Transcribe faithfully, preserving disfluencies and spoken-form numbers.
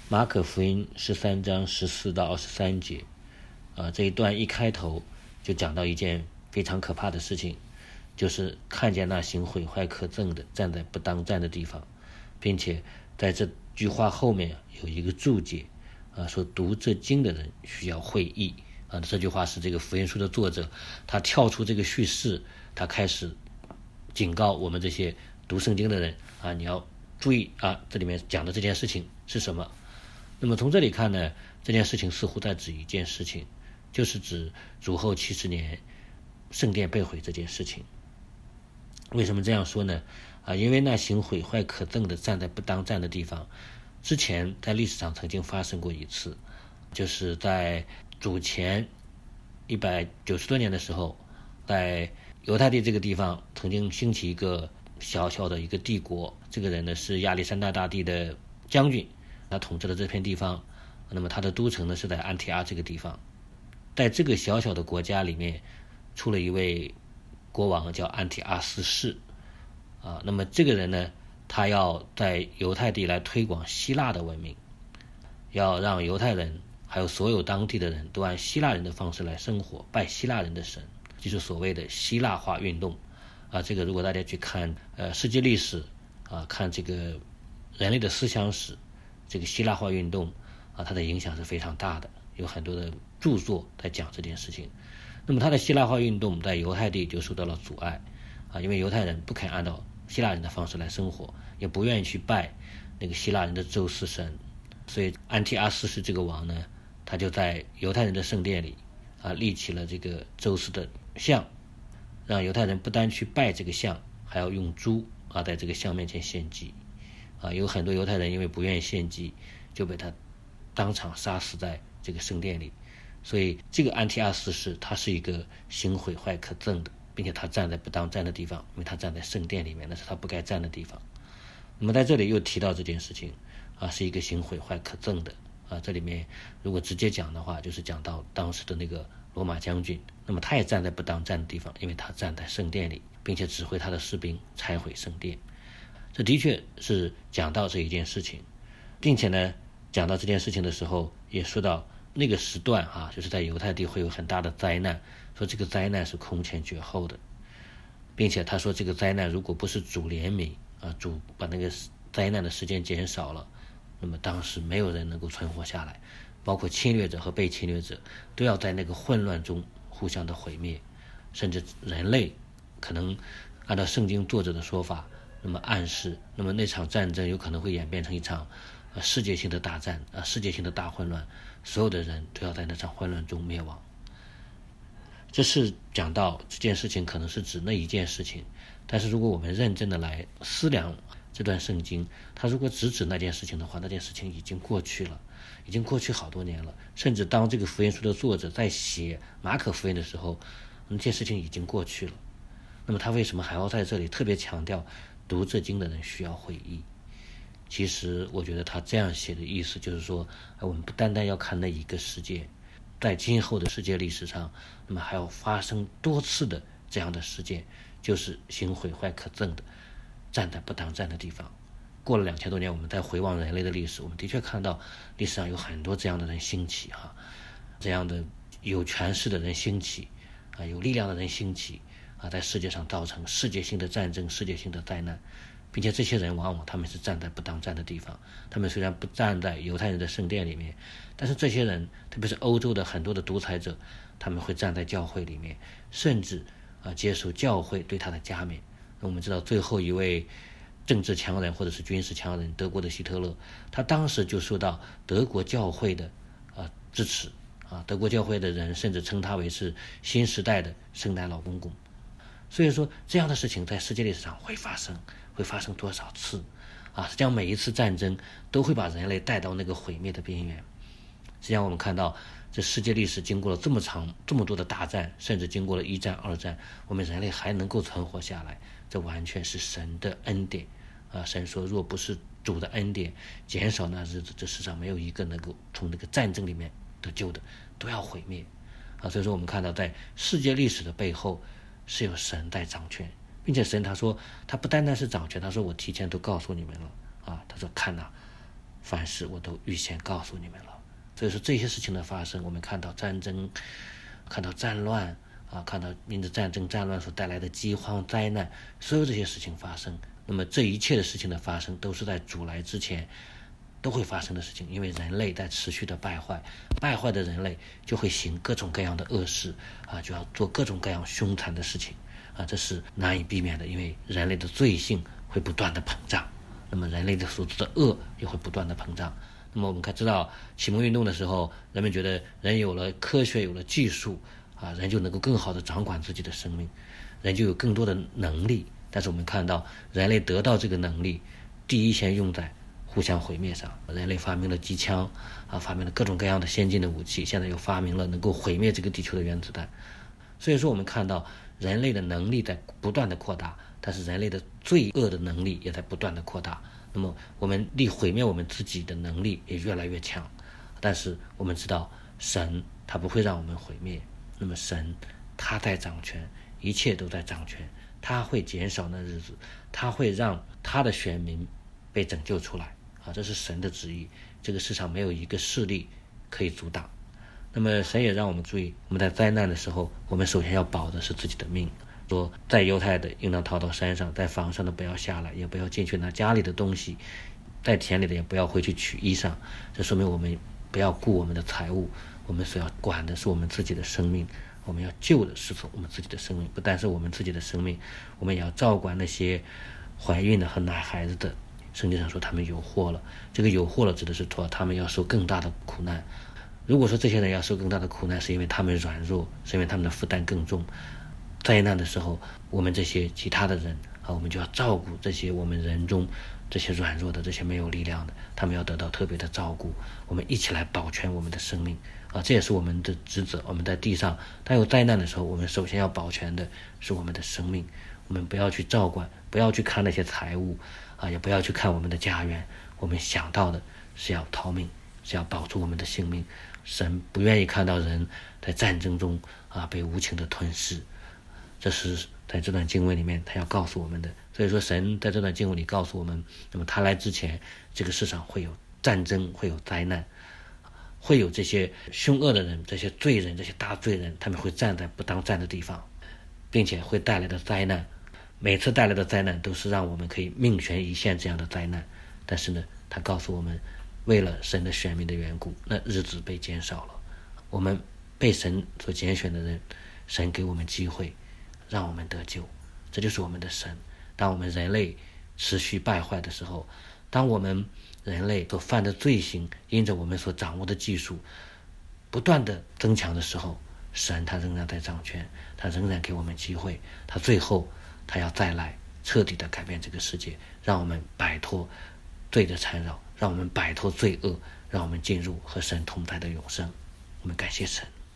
马可福音十三章十四到二十三节，啊，这一段一开头就讲到一件非常可怕的事情，就是看见那行毁坏可憎的站在不当站的地方，并且在这句话后面有一个注解，啊，说读这经的人需要会意。啊，这句话是这个福音书的作者，他跳出这个叙事，他开始警告我们这些读圣经的人啊，你要注意啊，这里面讲的这件事情是什么。那么从这里看呢，这件事情似乎在指一件事情，就是指主后七十年圣殿被毁这件事情。为什么这样说呢？啊，因为那行毁坏可憎的站在不当站的地方，之前在历史上曾经发生过一次，就是在主前一百九十多年的时候，在犹太地这个地方曾经兴起一个小小的一个帝国，这个人呢是亚历山大大帝的将军，他统治了这片地方，那么他的都城呢是在安提阿这个地方。在这个小小的国家里面出了一位国王叫安提阿四世啊，那么这个人呢，他要在犹太地来推广希腊的文明，要让犹太人还有所有当地的人都按希腊人的方式来生活，拜希腊人的神，就是所谓的希腊化运动啊。这个如果大家去看呃世界历史啊，看这个人类的思想史，这个希腊化运动啊，它的影响是非常大的，有很多的著作在讲这件事情。那么它的希腊化运动在犹太地就受到了阻碍啊，因为犹太人不肯按照希腊人的方式来生活，也不愿意去拜那个希腊人的宙斯神，所以安提阿四世这个王呢，他就在犹太人的圣殿里啊立起了这个宙斯的像，让犹太人不单去拜这个像，还要用猪啊在这个像面前献祭啊。有很多犹太人因为不愿意献祭，就被他当场杀死在这个圣殿里。所以这个安提阿四世他是一个行毁坏可憎的，并且他站在不当站的地方，因为他站在圣殿里面，那是他不该站的地方。那么在这里又提到这件事情啊，是一个行毁坏可憎的啊，这里面如果直接讲的话，就是讲到当时的那个罗马将军，那么他也站在不当站的地方，因为他站在圣殿里，并且指挥他的士兵拆毁圣殿。这的确是讲到这一件事情，并且呢，讲到这件事情的时候，也说到那个时段啊，就是在犹太地会有很大的灾难，说这个灾难是空前绝后的，并且他说这个灾难如果不是主怜悯啊，主把那个灾难的时间减少了，那么当时没有人能够存活下来，包括侵略者和被侵略者都要在那个混乱中互相的毁灭，甚至人类可能按照圣经作者的说法，那么暗示，那么那场战争有可能会演变成一场呃世界性的大战啊、呃，世界性的大混乱，所有的人都要在那场混乱中灭亡。这是讲到这件事情可能是指那一件事情，但是如果我们认真的来思量这段圣经，它如果只指那件事情的话，那件事情已经过去了，已经过去好多年了。甚至当这个福音书的作者在写马可福音的时候，那件事情已经过去了。那么他为什么还要在这里特别强调读这经的人需要会意？其实我觉得他这样写的意思就是说，我们不单单要看那一个事件，在今后的世界历史上，那么还要发生多次的这样的事件，就是行毁坏可憎的站在不当站的地方。过了两千多年，我们再回望人类的历史，我们的确看到历史上有很多这样的人兴起哈，这样的有权势的人兴起啊，有力量的人兴起啊，在世界上造成世界性的战争、世界性的灾难，并且这些人往往他们是站在不当站的地方，他们虽然不站在犹太人的圣殿里面，但是这些人特别是欧洲的很多的独裁者，他们会站在教会里面，甚至啊接受教会对他的加冕。我们知道最后一位政治强人或者是军事强人德国的希特勒，他当时就受到德国教会的啊支持啊，德国教会的人甚至称他为是新时代的圣诞老公公。所以说这样的事情在世界历史上会发生，会发生多少次啊？实际上每一次战争都会把人类带到那个毁灭的边缘。实际上我们看到这世界历史经过了这么长这么多的大战，甚至经过了一战二战，我们人类还能够存活下来，这完全是神的恩典啊！神说若不是主的恩典，减少那日子，这世上没有一个能够从那个战争里面得救的，都要毁灭啊！所以说我们看到在世界历史的背后是有神在掌权，并且神他说他不单单是掌权，他说我提前都告诉你们了啊！他说看哪， 凡事我都预先告诉你们了。所以说这些事情的发生，我们看到战争，看到战乱啊，看到因着战争战乱所带来的饥荒灾难，所有这些事情发生，那么这一切的事情的发生都是在主来之前都会发生的事情。因为人类在持续的败坏，败坏的人类就会行各种各样的恶事啊，就要做各种各样凶残的事情啊，这是难以避免的。因为人类的罪性会不断的膨胀，那么人类的所做的恶也会不断的膨胀。那么我们可知道启蒙运动的时候，人们觉得人有了科学，有了技术啊，人就能够更好的掌管自己的生命，人就有更多的能力。但是我们看到人类得到这个能力，第一先用在互相毁灭上。人类发明了机枪啊，发明了各种各样的先进的武器，现在又发明了能够毁灭这个地球的原子弹。所以说我们看到人类的能力在不断的扩大，但是人类的罪恶的能力也在不断的扩大。那么我们离毁灭我们自己的能力也越来越强。但是我们知道神他不会让我们毁灭，那么神他在掌权，一切都在掌权，他会减少那日子，他会让他的选民被拯救出来啊，这是神的旨意。这个世上没有一个势力可以阻挡。那么神也让我们注意，我们在灾难的时候，我们首先要保的是自己的命。说在犹太的应当逃到山上，在房上的不要下来，也不要进去拿家里的东西，在田里的也不要回去取衣裳。这说明我们不要顾我们的财物，我们所要管的是我们自己的生命，我们要救的是我们自己的生命。不但是我们自己的生命，我们也要照管那些怀孕的和奶孩子的。圣经上说他们有祸了，这个有祸了指的是说他们要受更大的苦难。如果说这些人要受更大的苦难，是因为他们软弱，是因为他们的负担更重。灾难的时候，我们这些其他的人啊，我们就要照顾这些我们人中这些软弱的、这些没有力量的，他们要得到特别的照顾。我们一起来保全我们的生命啊，这也是我们的职责。我们在地上当有灾难的时候，我们首先要保全的是我们的生命。我们不要去照管，不要去看那些财物啊，也不要去看我们的家园。我们想到的是要逃命，是要保住我们的性命。神不愿意看到人在战争中啊被无情的吞噬，这是在这段经文里面他要告诉我们的。所以说神在这段经文里告诉我们，那么他来之前，这个世上会有战争，会有灾难，会有这些凶恶的人，这些罪人，这些大罪人，他们会站在不当站的地方，并且会带来的灾难，每次带来的灾难都是让我们可以命悬一线这样的灾难。但是呢，他告诉我们，为了神的选民的缘故，那日子被减少了。我们被神所拣选的人，神给我们机会让我们得救，这就是我们的神。当我们人类持续败坏的时候，当我们人类所犯的罪行因着我们所掌握的技术不断的增强的时候，神他仍然在掌权，他仍然给我们机会，他最后他要再来彻底的改变这个世界，让我们摆脱罪的缠绕，让我们摆脱罪恶，让我们进入和神同在的永生。我们感谢神。